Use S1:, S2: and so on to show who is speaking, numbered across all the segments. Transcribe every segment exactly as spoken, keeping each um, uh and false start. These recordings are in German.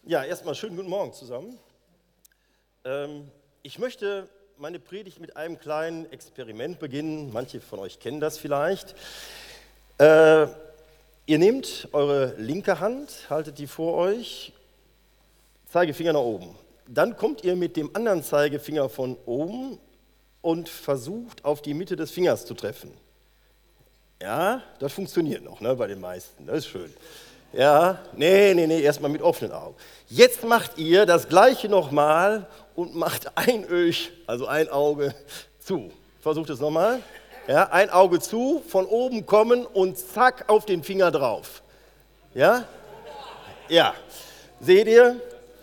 S1: Ja, erstmal schönen guten Morgen zusammen. Ähm, ich möchte meine Predigt mit einem kleinen Experiment beginnen. Manche von euch kennen das vielleicht. Äh, ihr nehmt eure linke Hand, haltet die vor euch, Zeigefinger nach oben. Dann kommt ihr mit dem anderen Zeigefinger von oben und versucht, auf die Mitte des Fingers zu treffen. Ja, das funktioniert noch, ne, bei den meisten, das ist schön. Ja, nee, nee, nee, erstmal mit offenen Augen. Jetzt macht ihr das Gleiche nochmal und macht ein Öch, also ein Auge zu. Versucht es nochmal. Ja, ein Auge zu, von oben kommen und zack auf den Finger drauf. Ja? Ja. Seht ihr?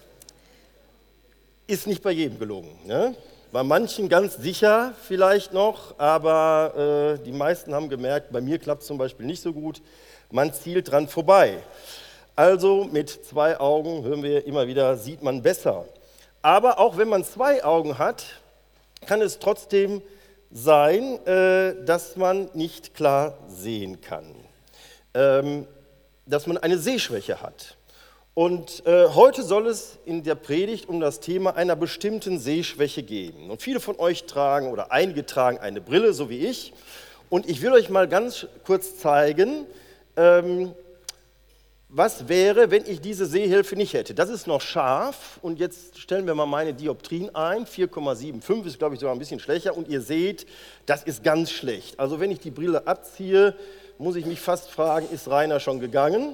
S1: Ist nicht bei jedem gelungen. Ne? Bei manchen ganz sicher vielleicht noch, aber äh, die meisten haben gemerkt, bei mir klappt es zum Beispiel nicht so gut. Man zielt dran vorbei. Also mit zwei Augen, hören wir immer wieder, sieht man besser. Aber auch wenn man zwei Augen hat, kann es trotzdem sein, äh, dass man nicht klar sehen kann. Ähm, dass man eine Sehschwäche hat. Und äh, heute soll es in der Predigt um das Thema einer bestimmten Sehschwäche gehen. Und viele von euch tragen oder einige tragen eine Brille, so wie ich. Und ich will euch mal ganz kurz zeigen, ähm, was wäre, wenn ich diese Sehhilfe nicht hätte. Das ist noch scharf und jetzt stellen wir mal meine Dioptrien ein. vier Komma fünfundsiebzig ist, glaube ich, sogar ein bisschen schwächer und ihr seht, das ist ganz schlecht. Also wenn ich die Brille abziehe, muss ich mich fast fragen, ist Rainer schon gegangen?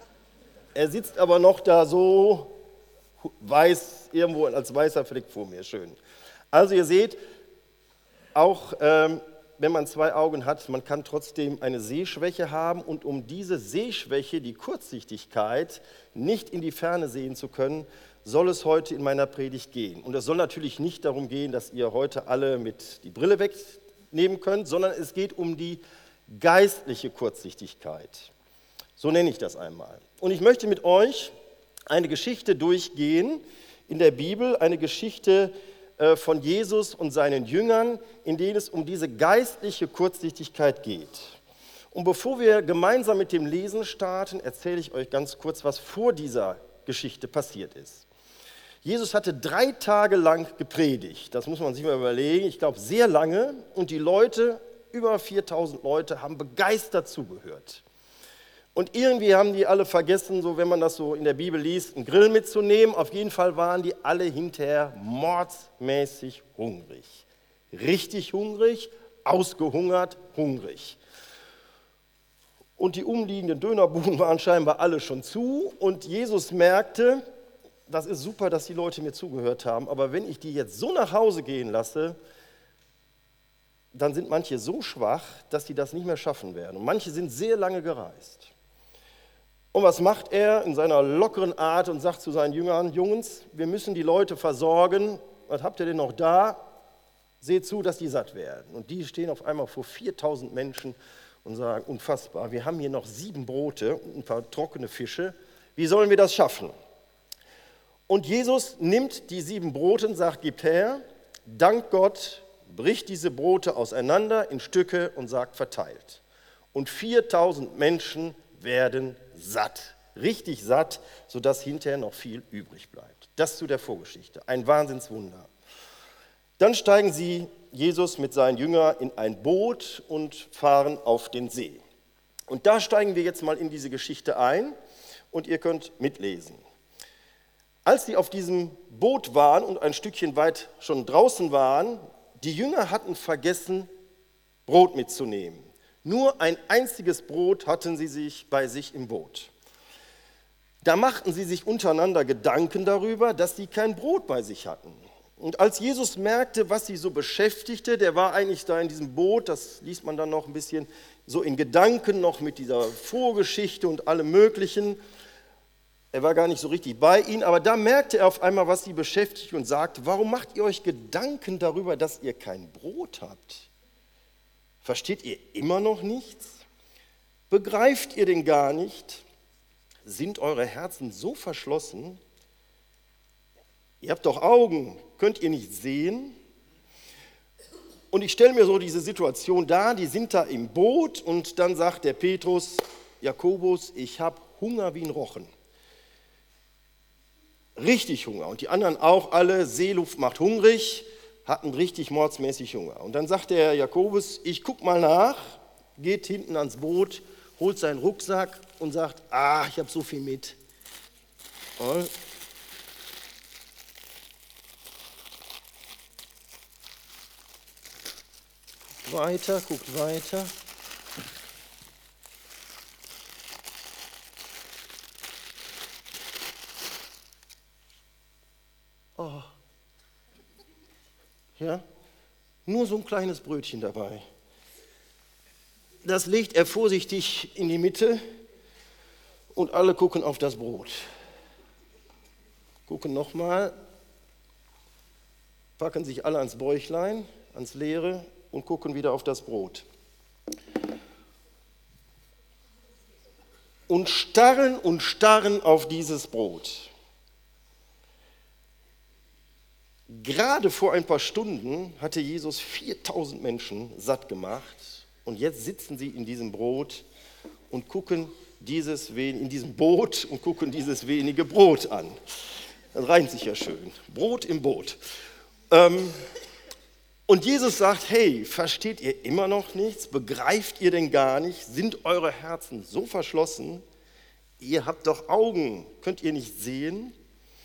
S1: Er sitzt aber noch da so weiß, irgendwo als weißer Fleck vor mir, schön. Also ihr seht, auch ähm, wenn man zwei Augen hat, man kann trotzdem eine Sehschwäche haben und um diese Sehschwäche, die Kurzsichtigkeit, nicht in die Ferne sehen zu können, soll es heute in meiner Predigt gehen. Und es soll natürlich nicht darum gehen, dass ihr heute alle mit die Brille wegnehmen könnt, sondern es geht um die geistliche Kurzsichtigkeit. So nenne ich das einmal. Und ich möchte mit euch eine Geschichte durchgehen in der Bibel, eine Geschichte von Jesus und seinen Jüngern, in denen es um diese geistliche Kurzsichtigkeit geht. Und bevor wir gemeinsam mit dem Lesen starten, erzähle ich euch ganz kurz, was vor dieser Geschichte passiert ist. Jesus hatte drei Tage lang gepredigt, das muss man sich mal überlegen, ich glaube sehr lange, und die Leute, über viertausend Leute, haben begeistert zugehört. Und irgendwie haben die alle vergessen, so wenn man das so in der Bibel liest, einen Grill mitzunehmen. Auf jeden Fall waren die alle hinterher mordsmäßig hungrig. Richtig hungrig, ausgehungert, hungrig. Und die umliegenden Dönerbuden waren scheinbar alle schon zu. Und Jesus merkte, das ist super, dass die Leute mir zugehört haben, aber wenn ich die jetzt so nach Hause gehen lasse, dann sind manche so schwach, dass die das nicht mehr schaffen werden. Und manche sind sehr lange gereist. Und was macht er in seiner lockeren Art und sagt zu seinen Jüngern, Jungs, wir müssen die Leute versorgen, was habt ihr denn noch da? Seht zu, dass die satt werden. Und die stehen auf einmal vor viertausend Menschen und sagen, unfassbar, wir haben hier noch sieben Brote und ein paar trockene Fische, wie sollen wir das schaffen? Und Jesus nimmt die sieben Brote und sagt, gebt her, dankt Gott, bricht diese Brote auseinander in Stücke und sagt, verteilt. Und viertausend Menschen werden satt, richtig satt, sodass hinterher noch viel übrig bleibt. Das zu der Vorgeschichte, ein Wahnsinnswunder. Dann steigen sie, Jesus mit seinen Jüngern, in ein Boot und fahren auf den See. Und da steigen wir jetzt mal in diese Geschichte ein und ihr könnt mitlesen. Als sie auf diesem Boot waren und ein Stückchen weit schon draußen waren, die Jünger hatten vergessen, Brot mitzunehmen. Nur ein einziges Brot hatten sie sich bei sich im Boot. Da machten sie sich untereinander Gedanken darüber, dass sie kein Brot bei sich hatten. Und als Jesus merkte, was sie so beschäftigte, der war eigentlich da in diesem Boot, das liest man dann noch ein bisschen so in Gedanken noch mit dieser Vorgeschichte und allem Möglichen. Er war gar nicht so richtig bei ihnen, aber da merkte er auf einmal, was sie beschäftigt und sagte, warum macht ihr euch Gedanken darüber, dass ihr kein Brot habt? Versteht ihr immer noch nichts? Begreift ihr denn gar nicht? Sind eure Herzen so verschlossen? Ihr habt doch Augen, könnt ihr nicht sehen? Und ich stelle mir so diese Situation dar, die sind da im Boot und dann sagt der Petrus, Jakobus, ich habe Hunger wie ein Rochen. richtig Hunger. Und die anderen auch alle, Seeluft macht hungrig, hatten richtig mordsmäßig Hunger. Und dann sagt der Jakobus, ich guck mal nach, geht hinten ans Boot, holt seinen Rucksack und sagt, ah, ich habe so viel mit. Und weiter, guckt weiter. Oh. Ja, nur so ein kleines Brötchen dabei. Das legt er vorsichtig in die Mitte und alle gucken auf das Brot. Gucken nochmal, packen sich alle ans Bäuchlein, ans Leere und gucken wieder auf das Brot. Und starren und starren auf dieses Brot. Gerade vor ein paar Stunden hatte Jesus viertausend Menschen satt gemacht und jetzt sitzen sie in diesem Brot und gucken dieses, in diesem Boot und gucken dieses wenige Brot an. Das reimt sich ja schön. Brot im Boot. Ähm, und Jesus sagt, hey, versteht ihr immer noch nichts? Begreift ihr denn gar nicht? Sind eure Herzen so verschlossen? Ihr habt doch Augen, könnt ihr nicht sehen?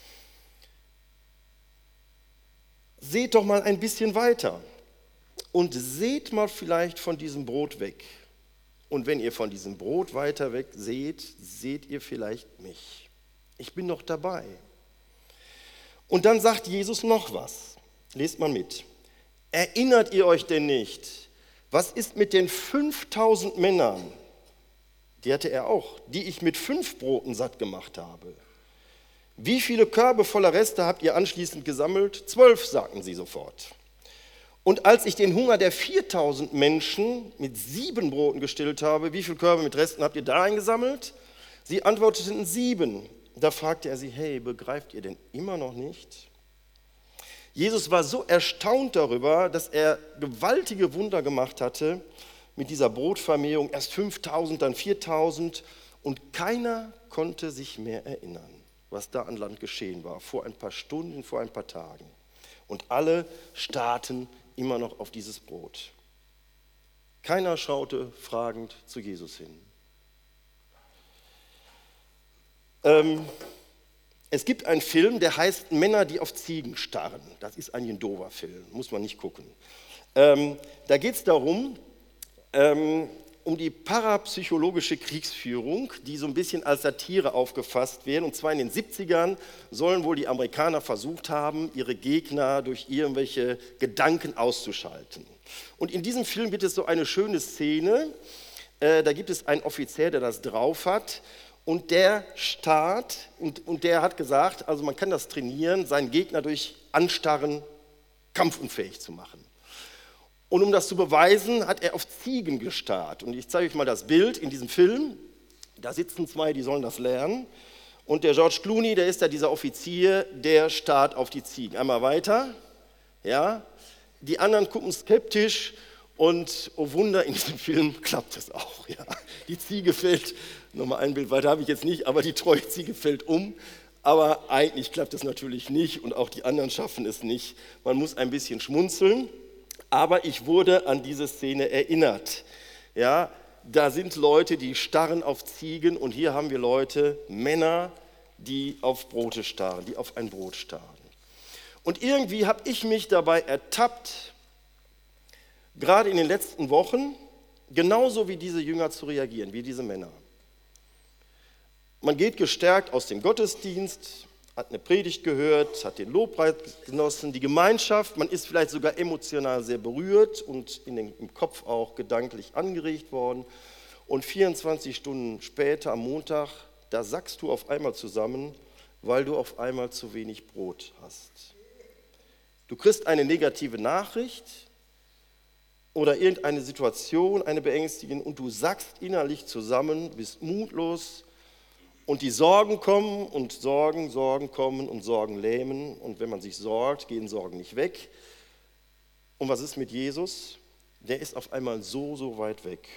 S1: Seht doch mal ein bisschen weiter und seht mal vielleicht von diesem Brot weg. Und wenn ihr von diesem Brot weiter weg seht, seht ihr vielleicht mich. Ich bin noch dabei. Und dann sagt Jesus noch was. Lest mal mit. Erinnert ihr euch denn nicht, was ist mit den fünftausend Männern, die hatte er auch, die ich mit fünf Broten satt gemacht habe? Wie viele Körbe voller Reste habt ihr anschließend gesammelt? Zwölf, sagten sie sofort. Und als ich den Hunger der viertausend Menschen mit sieben Broten gestillt habe, wie viele Körbe mit Resten habt ihr da eingesammelt? Sie antworteten sieben. Da fragte er sie, hey, begreift ihr denn immer noch nicht? Jesus war so erstaunt darüber, dass er gewaltige Wunder gemacht hatte mit dieser Brotvermehrung. Erst fünftausend, dann viertausend und keiner konnte sich mehr erinnern, was da an Land geschehen war, vor ein paar Stunden, vor ein paar Tagen. Und alle starrten immer noch auf dieses Brot. Keiner schaute fragend zu Jesus hin. Ähm, es gibt einen Film, der heißt Männer, die auf Ziegen starren. Das ist ein Jendova-Film, muss man nicht gucken. Ähm, da geht es darum, ähm, um die parapsychologische Kriegsführung, die so ein bisschen als Satire aufgefasst wird. Und zwar in den siebzigern sollen wohl die Amerikaner versucht haben, ihre Gegner durch irgendwelche Gedanken auszuschalten. Und in diesem Film gibt es so eine schöne Szene, äh, da gibt es einen Offizier, der das drauf hat. Und der starrt, und, und der hat gesagt, also man kann das trainieren, seinen Gegner durch Anstarren kampfunfähig zu machen. Und um das zu beweisen, hat er auf Ziegen gestarrt. Und ich zeige euch mal das Bild in diesem Film. Da sitzen zwei, die sollen das lernen. Und der George Clooney, der ist ja dieser Offizier, der starrt auf die Ziegen. Einmal weiter. Ja. Die anderen gucken skeptisch. Und oh Wunder, in diesem Film klappt es auch. Ja. Die Ziege fällt, nochmal ein Bild weiter habe ich jetzt nicht, aber die treue Ziege fällt um. Aber eigentlich klappt es natürlich nicht und auch die anderen schaffen es nicht. Man muss ein bisschen schmunzeln. Aber ich wurde an diese Szene erinnert. Ja, da sind Leute, die starren auf Ziegen und hier haben wir Leute, Männer, die auf Brote starren, die auf ein Brot starren. Und irgendwie habe ich mich dabei ertappt, gerade in den letzten Wochen, genauso wie diese Jünger zu reagieren, wie diese Männer. Man geht gestärkt aus dem Gottesdienst, hat eine Predigt gehört, hat den Lobpreis genossen, die Gemeinschaft, man ist vielleicht sogar emotional sehr berührt und in den, im Kopf auch gedanklich angeregt worden. Und vierundzwanzig Stunden später, am Montag, da sackst du auf einmal zusammen, weil du auf einmal zu wenig Brot hast. Du kriegst eine negative Nachricht oder irgendeine Situation, eine beängstigende, und du sackst innerlich zusammen, bist mutlos. Und die Sorgen kommen und Sorgen, Sorgen kommen und Sorgen lähmen. Und wenn man sich sorgt, gehen Sorgen nicht weg. Und was ist mit Jesus? Der ist auf einmal so, so weit weg.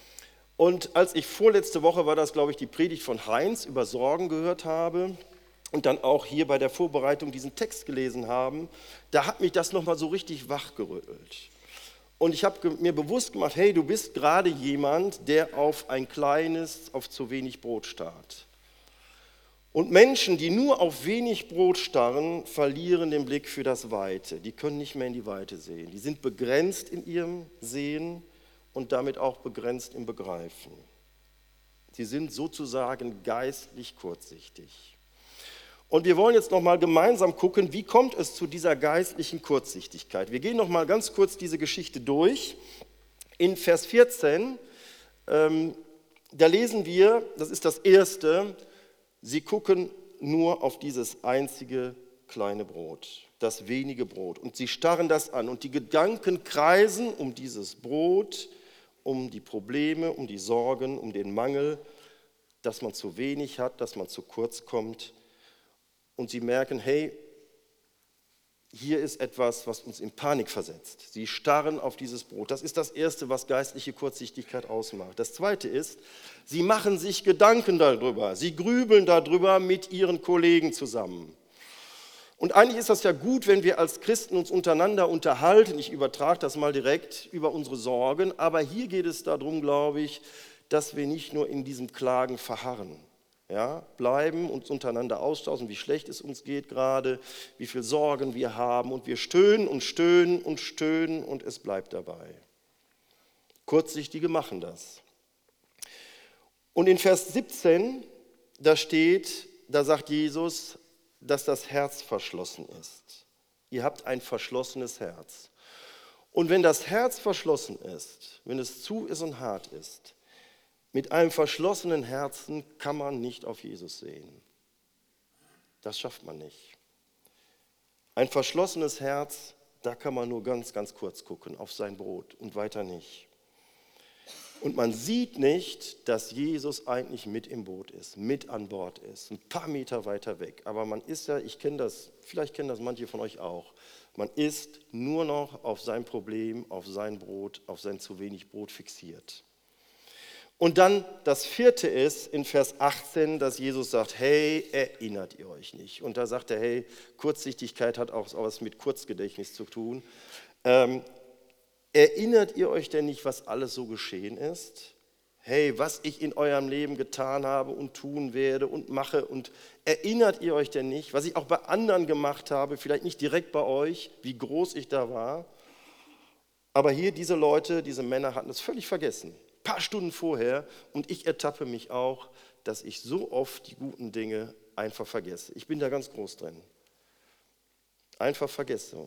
S1: Und als ich vorletzte Woche, war das glaube ich die Predigt von Heinz, über Sorgen gehört habe, und dann auch hier bei der Vorbereitung diesen Text gelesen haben, da hat mich das nochmal so richtig wachgerüttelt. Und ich habe mir bewusst gemacht, hey, du bist gerade jemand, der auf ein kleines, auf zu wenig Brot starrt. Und Menschen, die nur auf wenig Brot starren, verlieren den Blick für das Weite. Die können nicht mehr in die Weite sehen. Die sind begrenzt in ihrem Sehen und damit auch begrenzt im Begreifen. Sie sind sozusagen geistlich kurzsichtig. Und wir wollen jetzt noch mal gemeinsam gucken, wie kommt es zu dieser geistlichen Kurzsichtigkeit. Wir gehen noch mal ganz kurz diese Geschichte durch. In Vers vierzehn, ähm, da lesen wir, das ist das Erste, sie gucken nur auf dieses einzige kleine Brot, das wenige Brot. Und sie starren das an. Und die Gedanken kreisen um dieses Brot, um die Probleme, um die Sorgen, um den Mangel, dass man zu wenig hat, dass man zu kurz kommt. Und sie merken, hey, hier ist etwas, was uns in Panik versetzt. Sie starren auf dieses Brot. Das ist das Erste, was geistliche Kurzsichtigkeit ausmacht. Das Zweite ist, sie machen sich Gedanken darüber. Sie grübeln darüber mit ihren Kollegen zusammen. Und eigentlich ist das ja gut, wenn wir als Christen uns untereinander unterhalten. Ich übertrage das mal direkt über unsere Sorgen. Aber hier geht es darum, glaube ich, dass wir nicht nur in diesem Klagen verharren. Ja, bleiben, uns untereinander austauschen, wie schlecht es uns geht gerade, wie viel Sorgen wir haben und wir stöhnen und stöhnen und stöhnen und es bleibt dabei. Kurzsichtige machen das. Und in Vers siebzehn, da steht, da sagt Jesus, dass das Herz verschlossen ist. Ihr habt ein verschlossenes Herz. Und wenn das Herz verschlossen ist, wenn es zu ist und hart ist, mit einem verschlossenen Herzen kann man nicht auf Jesus sehen. Das schafft man nicht. Ein verschlossenes Herz, da kann man nur ganz, ganz kurz gucken auf sein Brot und weiter nicht. Und man sieht nicht, dass Jesus eigentlich mit im Boot ist, mit an Bord ist, ein paar Meter weiter weg. Aber man ist ja, ich kenne das, vielleicht kennen das manche von euch auch, man ist nur noch auf sein Problem, auf sein Brot, auf sein zu wenig Brot fixiert. Und dann das Vierte ist in Vers achtzehn, dass Jesus sagt, hey, erinnert ihr euch nicht? Und da sagt er, hey, Kurzsichtigkeit hat auch was mit Kurzgedächtnis zu tun. Ähm, erinnert ihr euch denn nicht, was alles so geschehen ist? Hey, was ich in eurem Leben getan habe und tun werde und mache. Und erinnert ihr euch denn nicht, was ich auch bei anderen gemacht habe, vielleicht nicht direkt bei euch, wie groß ich da war? Aber hier diese Leute, diese Männer hatten es völlig vergessen. Ein paar Stunden vorher, und ich ertappe mich auch, dass ich so oft die guten Dinge einfach vergesse. Ich bin da ganz groß drin. Einfach vergesse.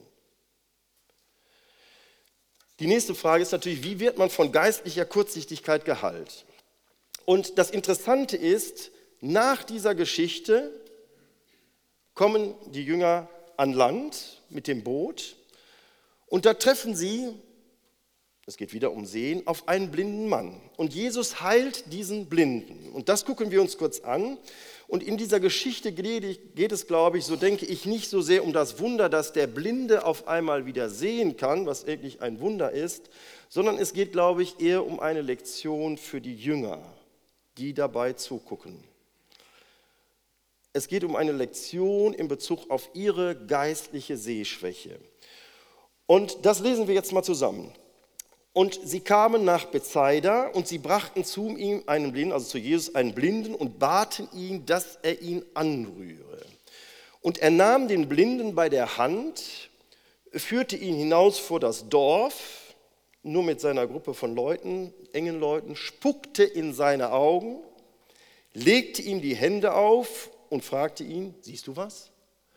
S1: Die nächste Frage ist natürlich, wie wird man von geistlicher Kurzsichtigkeit geheilt? Und das Interessante ist, nach dieser Geschichte kommen die Jünger an Land mit dem Boot und da treffen sie, es geht wieder um Sehen, auf einen blinden Mann. Und Jesus heilt diesen Blinden. Und das gucken wir uns kurz an. Und in dieser Geschichte geht es, glaube ich, so denke ich, nicht so sehr um das Wunder, dass der Blinde auf einmal wieder sehen kann, was wirklich ein Wunder ist, sondern es geht, glaube ich, eher um eine Lektion für die Jünger, die dabei zugucken. Es geht um eine Lektion in Bezug auf ihre geistliche Sehschwäche. Und das lesen wir jetzt mal zusammen. Und sie kamen nach Bethsaida und sie brachten zu ihm einen Blinden, also zu Jesus einen Blinden und baten ihn, dass er ihn anrühre. Und er nahm den Blinden bei der Hand, führte ihn hinaus vor das Dorf, nur mit seiner Gruppe von Leuten, engen Leuten, spuckte in seine Augen, legte ihm die Hände auf und fragte ihn, siehst du was?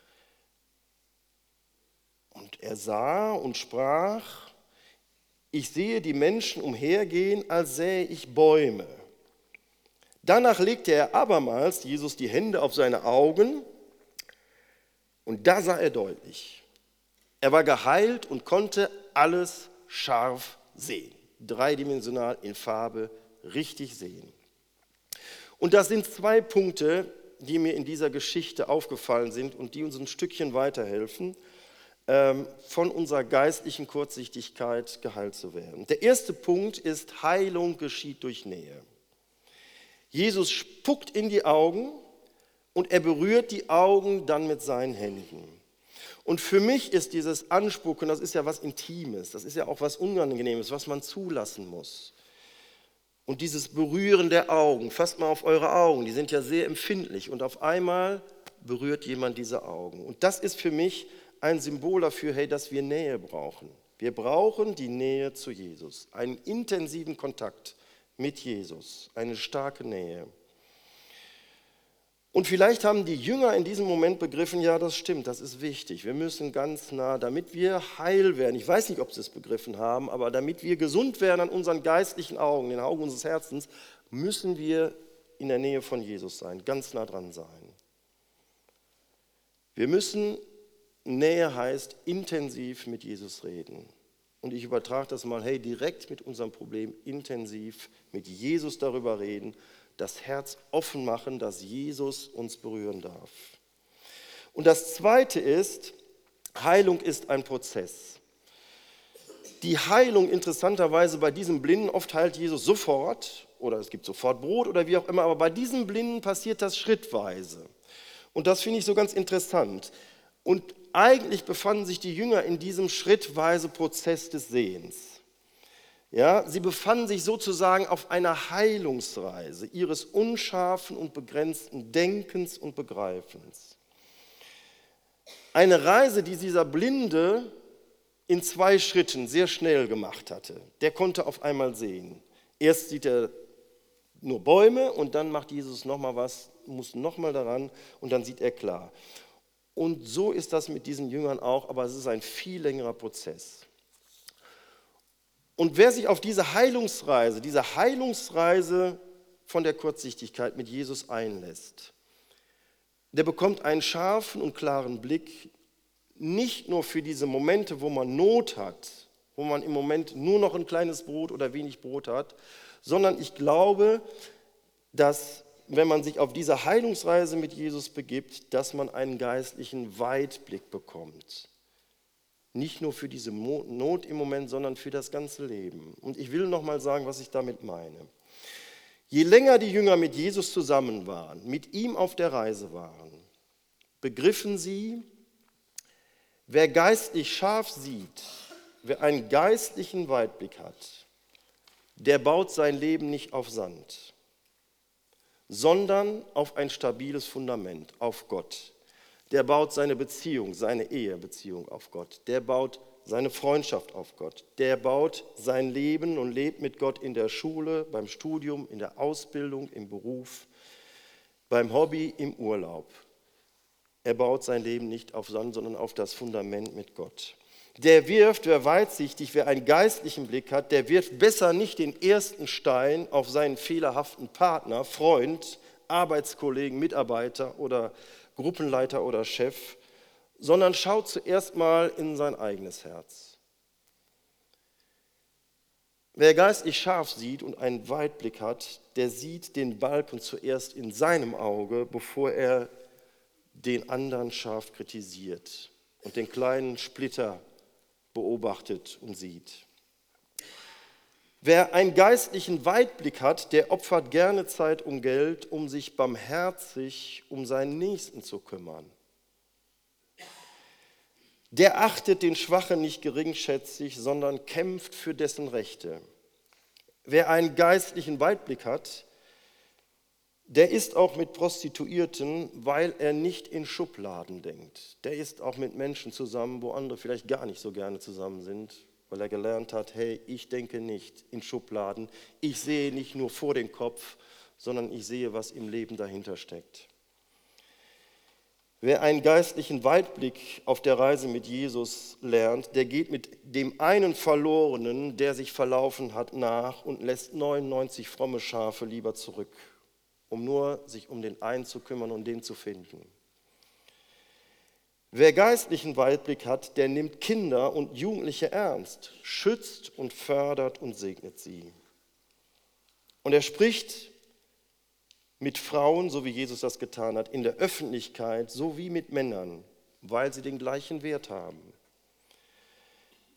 S1: Und er sah und sprach, ich sehe die Menschen umhergehen, als sähe ich Bäume. Danach legte er abermals, Jesus, die Hände auf seine Augen und da sah er deutlich. Er war geheilt und konnte alles scharf sehen. Dreidimensional in Farbe richtig sehen. Und das sind zwei Punkte, die mir in dieser Geschichte aufgefallen sind und die uns ein Stückchen weiterhelfen, von unserer geistlichen Kurzsichtigkeit geheilt zu werden. Der erste Punkt ist, Heilung geschieht durch Nähe. Jesus spuckt in die Augen und er berührt die Augen dann mit seinen Händen. Und für mich ist dieses Anspucken, das ist ja was Intimes, das ist ja auch was Unangenehmes, was man zulassen muss. Und dieses Berühren der Augen, fasst mal auf eure Augen, die sind ja sehr empfindlich und auf einmal berührt jemand diese Augen. Und das ist für mich ein Symbol dafür, hey, dass wir Nähe brauchen. Wir brauchen die Nähe zu Jesus, einen intensiven Kontakt mit Jesus, eine starke Nähe. Und vielleicht haben die Jünger in diesem Moment begriffen, ja, das stimmt, das ist wichtig. Wir müssen ganz nah, damit wir heil werden. Ich weiß nicht, ob sie es begriffen haben, aber damit wir gesund werden an unseren geistlichen Augen, den Augen unseres Herzens, müssen wir in der Nähe von Jesus sein, ganz nah dran sein. Wir müssen, Nähe heißt, intensiv mit Jesus reden. Und ich übertrage das mal, hey, direkt mit unserem Problem intensiv mit Jesus darüber reden, das Herz offen machen, dass Jesus uns berühren darf. Und das Zweite ist, Heilung ist ein Prozess. Die Heilung interessanterweise bei diesem Blinden, oft heilt Jesus sofort oder es gibt sofort Brot oder wie auch immer, aber bei diesem Blinden passiert das schrittweise. Und das finde ich so ganz interessant. Und eigentlich befanden sich die Jünger in diesem schrittweise Prozess des Sehens. Ja, sie befanden sich sozusagen auf einer Heilungsreise ihres unscharfen und begrenzten Denkens und Begreifens. Eine Reise, die dieser Blinde in zwei Schritten sehr schnell gemacht hatte. Der konnte auf einmal sehen. Erst sieht er nur Bäume und dann macht Jesus nochmal was, muss nochmal daran und dann sieht er klar. Und so ist das mit diesen Jüngern auch, aber es ist ein viel längerer Prozess. Und wer sich auf diese Heilungsreise, diese Heilungsreise von der Kurzsichtigkeit mit Jesus einlässt, der bekommt einen scharfen und klaren Blick, nicht nur für diese Momente, wo man Not hat, wo man im Moment nur noch ein kleines Brot oder wenig Brot hat, sondern ich glaube, dass wenn man sich auf diese Heilungsreise mit Jesus begibt, dass man einen geistlichen Weitblick bekommt. Nicht nur für diese Not im Moment, sondern für das ganze Leben. Und ich will noch mal sagen, was ich damit meine. Je länger die Jünger mit Jesus zusammen waren, mit ihm auf der Reise waren, begriffen sie, wer geistlich scharf sieht, wer einen geistlichen Weitblick hat, der baut sein Leben nicht auf Sand, sondern auf ein stabiles Fundament, auf Gott. Der baut seine Beziehung, seine Ehebeziehung auf Gott. Der baut seine Freundschaft auf Gott. Der baut sein Leben und lebt mit Gott in der Schule, beim Studium, in der Ausbildung, im Beruf, beim Hobby, im Urlaub. Er baut sein Leben nicht auf Sand, sondern auf das Fundament mit Gott. Der wirft, wer weitsichtig, wer einen geistlichen Blick hat, der wirft besser nicht den ersten Stein auf seinen fehlerhaften Partner, Freund, Arbeitskollegen, Mitarbeiter oder Gruppenleiter oder Chef, sondern schaut zuerst mal in sein eigenes Herz. Wer geistlich scharf sieht und einen Weitblick hat, der sieht den Balken zuerst in seinem Auge, bevor er den anderen scharf kritisiert und den kleinen Splitter beobachtet und sieht. Wer einen geistlichen Weitblick hat, der opfert gerne Zeit und Geld, um sich barmherzig um seinen Nächsten zu kümmern. Der achtet den Schwachen nicht geringschätzig, sondern kämpft für dessen Rechte. Wer einen geistlichen Weitblick hat, der ist auch mit Prostituierten, weil er nicht in Schubladen denkt. Der ist auch mit Menschen zusammen, wo andere vielleicht gar nicht so gerne zusammen sind, weil er gelernt hat, hey, ich denke nicht in Schubladen, ich sehe nicht nur vor den Kopf, sondern ich sehe, was im Leben dahinter steckt. Wer einen geistlichen Weitblick auf der Reise mit Jesus lernt, der geht mit dem einen Verlorenen, der sich verlaufen hat, nach und lässt neunundneunzig fromme Schafe lieber zurück, um nur sich um den einen zu kümmern und den zu finden. Wer geistlichen Weitblick hat, der nimmt Kinder und Jugendliche ernst, schützt und fördert und segnet sie. Und er spricht mit Frauen, so wie Jesus das getan hat, in der Öffentlichkeit, so wie mit Männern, weil sie den gleichen Wert haben.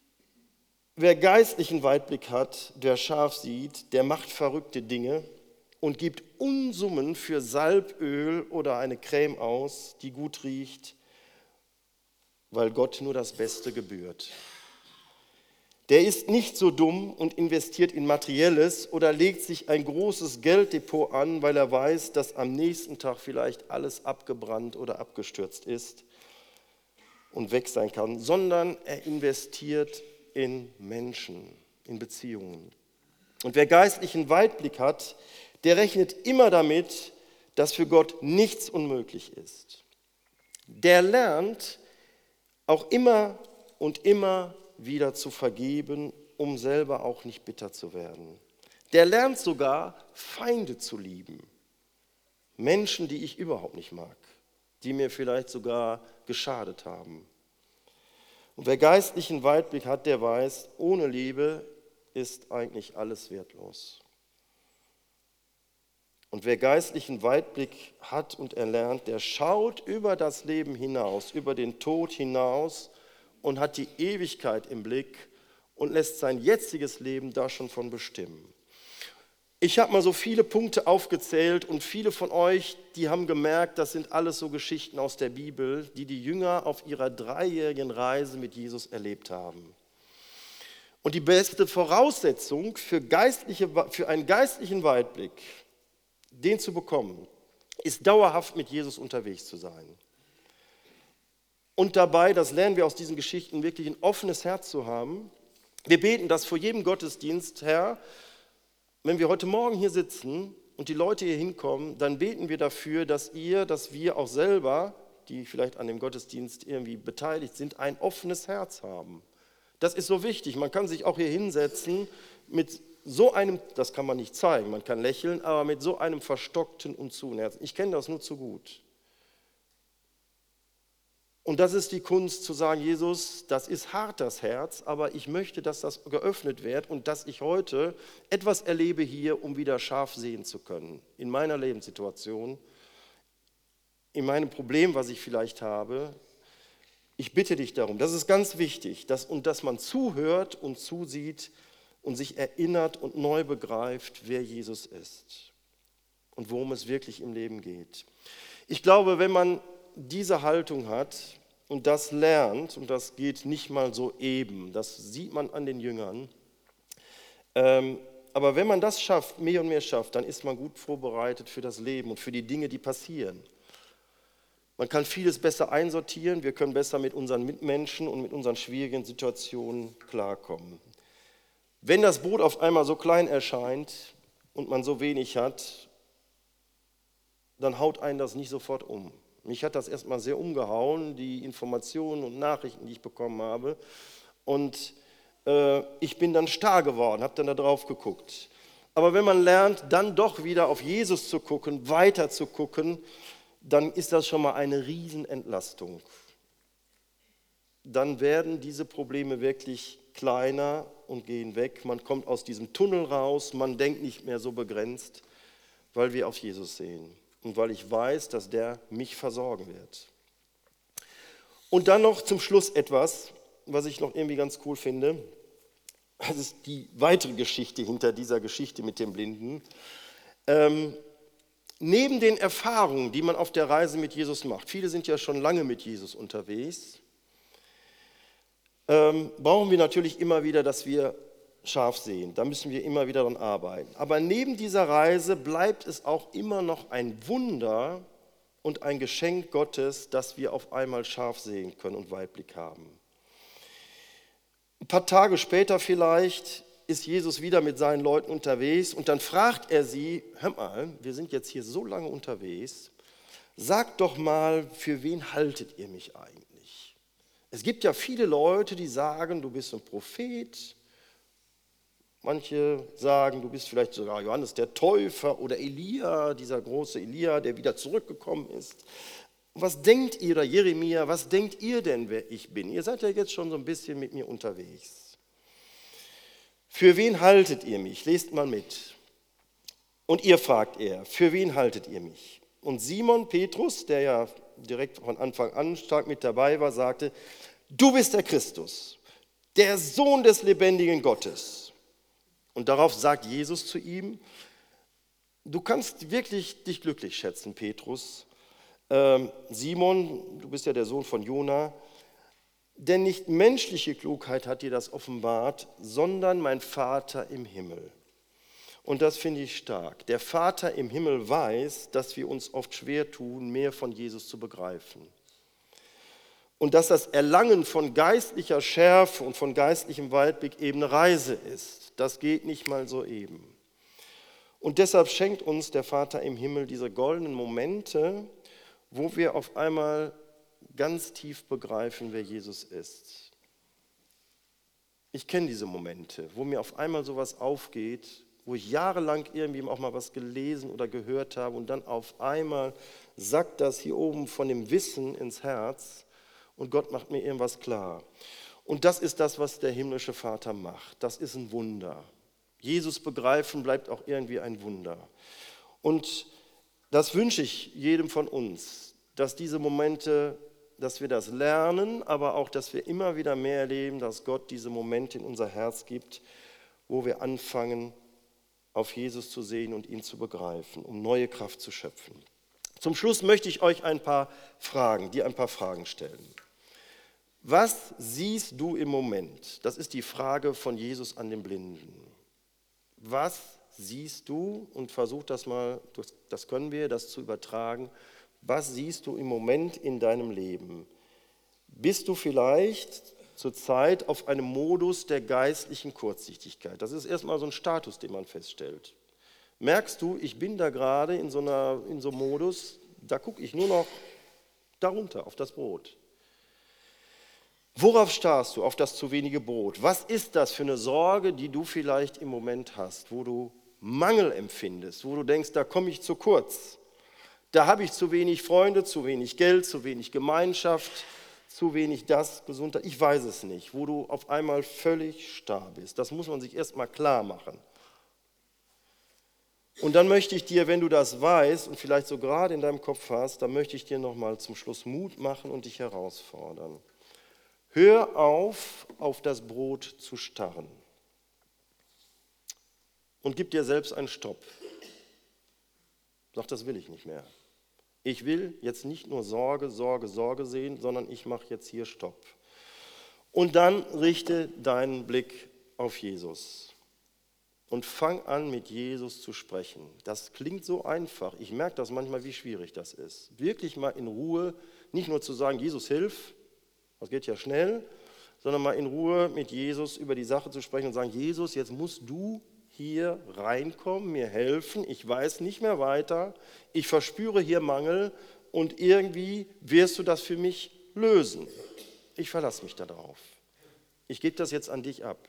S1: Wer geistlichen Weitblick hat, der scharf sieht, der macht verrückte Dinge, und gibt Unsummen für Salböl oder eine Creme aus, die gut riecht, weil Gott nur das Beste gebührt. Der ist nicht so dumm und investiert in Materielles oder legt sich ein großes Gelddepot an, weil er weiß, dass am nächsten Tag vielleicht alles abgebrannt oder abgestürzt ist und weg sein kann, sondern er investiert in Menschen, in Beziehungen. Und wer geistlichen Weitblick hat, der rechnet immer damit, dass für Gott nichts unmöglich ist. Der lernt auch immer und immer wieder zu vergeben, um selber auch nicht bitter zu werden. Der lernt sogar, Feinde zu lieben. Menschen, die ich überhaupt nicht mag, die mir vielleicht sogar geschadet haben. Und wer geistlichen Weitblick hat, der weiß, ohne Liebe ist eigentlich alles wertlos. Und wer geistlichen Weitblick hat und erlernt, der schaut über das Leben hinaus, über den Tod hinaus und hat die Ewigkeit im Blick und lässt sein jetziges Leben da schon von bestimmen. Ich habe mal so viele Punkte aufgezählt und viele von euch, die haben gemerkt, das sind alles so Geschichten aus der Bibel, die die Jünger auf ihrer dreijährigen Reise mit Jesus erlebt haben. Und die beste Voraussetzung für, geistliche, für einen geistlichen Weitblick, den zu bekommen, ist dauerhaft mit Jesus unterwegs zu sein. Und dabei, das lernen wir aus diesen Geschichten, wirklich ein offenes Herz zu haben. Wir beten das vor jedem Gottesdienst, Herr, wenn wir heute Morgen hier sitzen und die Leute hier hinkommen, dann beten wir dafür, dass ihr, dass wir auch selber, die vielleicht an dem Gottesdienst irgendwie beteiligt sind, ein offenes Herz haben. Das ist so wichtig. Man kann sich auch hier hinsetzen mit so einem, das kann man nicht zeigen, man kann lächeln, aber mit so einem verstockten und zu Herzen. Ich kenne das nur zu gut. Und das ist die Kunst zu sagen, Jesus, das ist hart, das Herz, aber ich möchte, dass das geöffnet wird und dass ich heute etwas erlebe hier, um wieder scharf sehen zu können. In meiner Lebenssituation, in meinem Problem, was ich vielleicht habe. Ich bitte dich darum, das ist ganz wichtig, dass, und dass man zuhört und zusieht und sich erinnert und neu begreift, wer Jesus ist und worum es wirklich im Leben geht. Ich glaube, wenn man diese Haltung hat und das lernt, und das geht nicht mal so eben, das sieht man an den Jüngern, ähm, aber wenn man das schafft, mehr und mehr schafft, dann ist man gut vorbereitet für das Leben und für die Dinge, die passieren. Man kann vieles besser einsortieren, wir können besser mit unseren Mitmenschen und mit unseren schwierigen Situationen klarkommen. Wenn das Boot auf einmal so klein erscheint und man so wenig hat, dann haut einen das nicht sofort um. Mich hat das erstmal sehr umgehauen, die Informationen und Nachrichten, die ich bekommen habe. Und äh, ich bin dann starr geworden, habe dann da drauf geguckt. Aber wenn man lernt, dann doch wieder auf Jesus zu gucken, weiter zu gucken, dann ist das schon mal eine Riesenentlastung. Dann werden diese Probleme wirklich kleiner und gehen weg. Man kommt aus diesem Tunnel raus, man denkt nicht mehr so begrenzt, weil wir auf Jesus sehen und weil ich weiß, dass der mich versorgen wird. Und dann noch zum Schluss etwas, was ich noch irgendwie ganz cool finde. Das ist die weitere Geschichte hinter dieser Geschichte mit dem Blinden. Ähm, neben den Erfahrungen, die man auf der Reise mit Jesus macht, viele sind ja schon lange mit Jesus unterwegs, ähm, brauchen wir natürlich immer wieder, dass wir scharf sehen. Da müssen wir immer wieder dran arbeiten. Aber neben dieser Reise bleibt es auch immer noch ein Wunder und ein Geschenk Gottes, dass wir auf einmal scharf sehen können und Weitblick haben. Ein paar Tage später vielleicht ist Jesus wieder mit seinen Leuten unterwegs und dann fragt er sie, hör mal, wir sind jetzt hier so lange unterwegs, sagt doch mal, für wen haltet ihr mich eigentlich? Es gibt ja viele Leute, die sagen, du bist ein Prophet. Manche sagen, du bist vielleicht sogar Johannes der Täufer oder Elia, dieser große Elia, der wieder zurückgekommen ist. Was denkt ihr, oder Jeremia, was denkt ihr denn, wer ich bin? Ihr seid ja jetzt schon so ein bisschen mit mir unterwegs. Für wen haltet ihr mich? Lest mal mit. Und ihr, fragt er, für wen haltet ihr mich? Und Simon Petrus, der ja direkt von Anfang an stark mit dabei war, sagte, du bist der Christus, der Sohn des lebendigen Gottes. Und darauf sagt Jesus zu ihm, Du kannst wirklich dich glücklich schätzen, Petrus. Ähm, Simon, du bist ja der Sohn von Jona, denn nicht menschliche Klugheit hat dir das offenbart, sondern mein Vater im Himmel. Und das finde ich stark. Der Vater im Himmel weiß, dass wir uns oft schwer tun, mehr von Jesus zu begreifen. Und dass das Erlangen von geistlicher Schärfe und von geistlichem Weitblick eben eine Reise ist. Das geht nicht mal so eben. Und deshalb schenkt uns der Vater im Himmel diese goldenen Momente, wo wir auf einmal ganz tief begreifen, wer Jesus ist. Ich kenne diese Momente, wo mir auf einmal sowas aufgeht, wo ich jahrelang irgendwie auch mal was gelesen oder gehört habe und dann auf einmal sackt das hier oben von dem Wissen ins Herz und Gott macht mir irgendwas klar. Und das ist das, was der himmlische Vater macht. Das ist ein Wunder. Jesus begreifen bleibt auch irgendwie ein Wunder. Und das wünsche ich jedem von uns, dass diese Momente, dass wir das lernen, aber auch, dass wir immer wieder mehr erleben, dass Gott diese Momente in unser Herz gibt, wo wir anfangen, auf Jesus zu sehen und ihn zu begreifen, um neue Kraft zu schöpfen. Zum Schluss möchte ich euch ein paar Fragen, dir ein paar Fragen stellen. Was siehst du im Moment? Das ist die Frage von Jesus an den Blinden. Was siehst du? Und versuch das mal, das können wir, das zu übertragen. Was siehst du im Moment in deinem Leben? Bist du vielleicht zurzeit auf einem Modus der geistlichen Kurzsichtigkeit? Das ist erstmal so ein Status, den man feststellt. Merkst du, ich bin da gerade in so einer, in so einem Modus, da gucke ich nur noch darunter, auf das Brot. Worauf starrst du? Auf das zu wenige Brot. Was ist das für eine Sorge, die du vielleicht im Moment hast, wo du Mangel empfindest, wo du denkst, da komme ich zu kurz. Da habe ich zu wenig Freunde, zu wenig Geld, zu wenig Gemeinschaft, zu wenig das, Gesundheit, ich weiß es nicht, wo du auf einmal völlig starr bist. Das muss man sich erstmal klar machen. Und dann möchte ich dir, wenn du das weißt und vielleicht so gerade in deinem Kopf hast, dann möchte ich dir nochmal zum Schluss Mut machen und dich herausfordern. Hör auf, auf das Brot zu starren und gib dir selbst einen Stopp. Sag, das will ich nicht mehr. Ich will jetzt nicht nur Sorge, Sorge, Sorge sehen, sondern ich mache jetzt hier Stopp. Und dann richte deinen Blick auf Jesus und fang an, mit Jesus zu sprechen. Das klingt so einfach. Ich merke das manchmal, wie schwierig das ist. Wirklich mal in Ruhe, nicht nur zu sagen, Jesus, hilf, das geht ja schnell, sondern mal in Ruhe mit Jesus über die Sache zu sprechen und sagen, Jesus, jetzt musst du hier reinkommen, mir helfen, ich weiß nicht mehr weiter, ich verspüre hier Mangel und irgendwie wirst du das für mich lösen. Ich verlasse mich darauf. Ich gebe das jetzt an dich ab.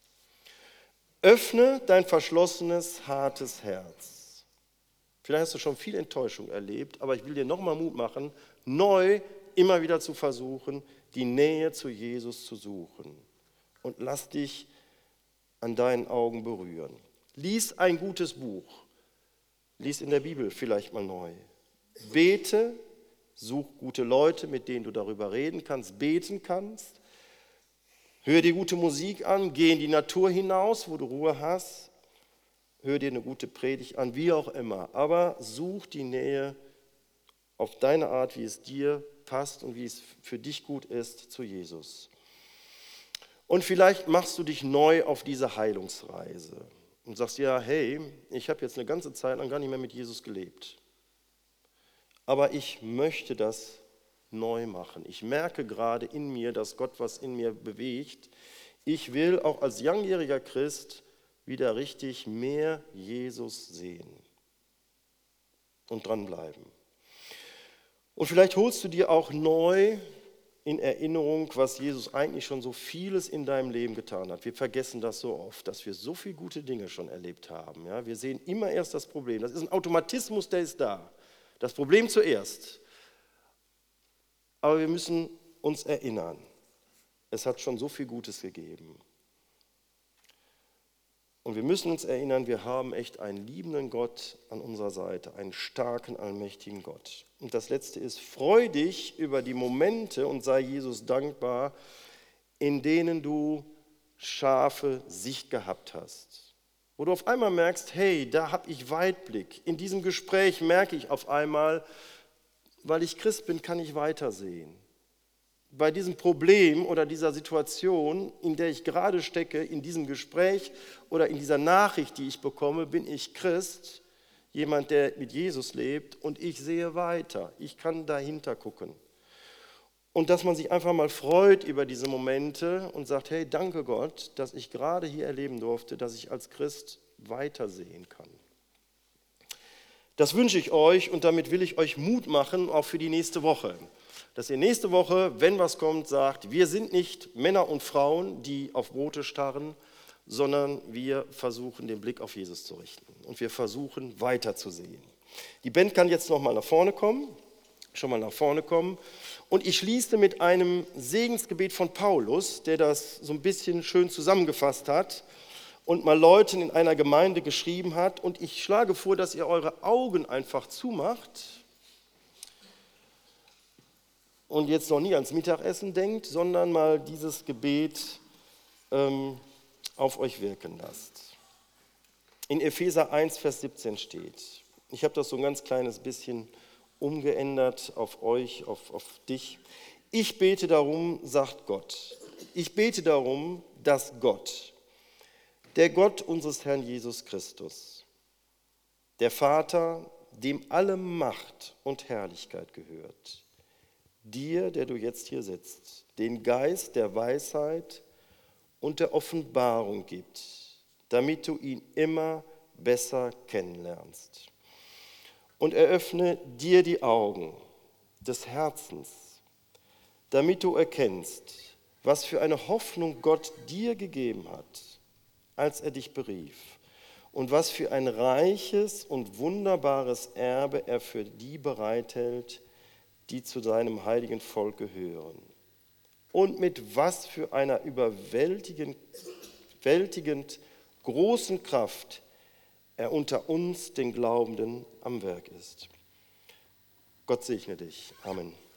S1: Öffne dein verschlossenes, hartes Herz. Vielleicht hast du schon viel Enttäuschung erlebt, aber ich will dir nochmal Mut machen, neu immer wieder zu versuchen, die Nähe zu Jesus zu suchen. Und lass dich an deinen Augen berühren. Lies ein gutes Buch. Lies in der Bibel vielleicht mal neu. Bete, such gute Leute, mit denen du darüber reden kannst, beten kannst. Hör dir gute Musik an, geh in die Natur hinaus, wo du Ruhe hast. Hör dir eine gute Predigt an, wie auch immer. Aber such die Nähe auf deine Art, wie es dir passt und wie es für dich gut ist, zu Jesus. Und vielleicht machst du dich neu auf diese Heilungsreise und sagst, ja, hey, ich habe jetzt eine ganze Zeit lang gar nicht mehr mit Jesus gelebt. Aber ich möchte das neu machen. Ich merke gerade in mir, dass Gott was in mir bewegt. Ich will auch als langjähriger Christ wieder richtig mehr Jesus sehen und dranbleiben. Und vielleicht holst du dir auch neu in Erinnerung, was Jesus eigentlich schon so vieles in deinem Leben getan hat. Wir vergessen das so oft, dass wir so viele gute Dinge schon erlebt haben. Ja, wir sehen immer erst das Problem. Das ist ein Automatismus, der ist da. Das Problem zuerst. Aber wir müssen uns erinnern, es hat schon so viel Gutes gegeben. Und wir müssen uns erinnern, wir haben echt einen liebenden Gott an unserer Seite, einen starken, allmächtigen Gott. Und das Letzte ist, freu dich über die Momente und sei Jesus dankbar, in denen du scharfe Sicht gehabt hast. Wo du auf einmal merkst, hey, da habe ich Weitblick. In diesem Gespräch merke ich auf einmal, weil ich Christ bin, kann ich weitersehen. Bei diesem Problem oder dieser Situation, in der ich gerade stecke, in diesem Gespräch oder in dieser Nachricht, die ich bekomme, bin ich Christ, jemand, der mit Jesus lebt und ich sehe weiter. Ich kann dahinter gucken. Und dass man sich einfach mal freut über diese Momente und sagt, hey, danke Gott, dass ich gerade hier erleben durfte, dass ich als Christ weitersehen kann. Das wünsche ich euch und damit will ich euch Mut machen, auch für die nächste Woche. Dass ihr nächste Woche, wenn was kommt, sagt, wir sind nicht Männer und Frauen, die auf Brote starren, sondern wir versuchen, den Blick auf Jesus zu richten. Und wir versuchen, weiterzusehen. Die Band kann jetzt noch mal nach vorne kommen, schon mal nach vorne kommen. Und ich schließe mit einem Segensgebet von Paulus, der das so ein bisschen schön zusammengefasst hat und mal Leuten in einer Gemeinde geschrieben hat. Und ich schlage vor, dass ihr eure Augen einfach zumacht und jetzt noch nie ans Mittagessen denkt, sondern mal dieses Gebet ähm, auf euch wirken lasst. In Epheser eins, Vers siebzehn steht, ich habe das so ein ganz kleines bisschen umgeändert auf euch, auf, auf dich. Ich bete darum, sagt Gott, ich bete darum, dass Gott, der Gott unseres Herrn Jesus Christus, der Vater, dem alle Macht und Herrlichkeit gehört, dir, der du jetzt hier sitzt, den Geist der Weisheit und der Offenbarung gibt, damit du ihn immer besser kennenlernst. Und eröffne dir die Augen des Herzens, damit du erkennst, was für eine Hoffnung Gott dir gegeben hat, als er dich berief, und was für ein reiches und wunderbares Erbe er für die bereithält, die zu seinem heiligen Volk gehören. Und mit was für einer überwältigend, überwältigend großen Kraft er unter uns, den Glaubenden, am Werk ist. Gott segne dich. Amen.